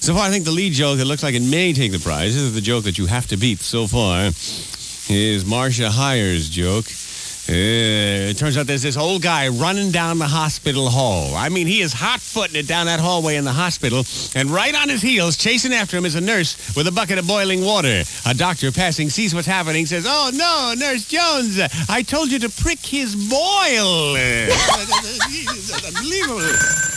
So far, I think the lead joke that looks like it may take the prize, this is the joke that you have to beat so far, is Marcia Hires' joke. It turns out there's this old guy running down the hospital hall. I mean, he is hot-footing it down that hallway in the hospital, and right on his heels, chasing after him, is a nurse with a bucket of boiling water. A doctor passing sees what's happening, says, "Oh, no, Nurse Jones, I told you to prick his boil." Unbelievable.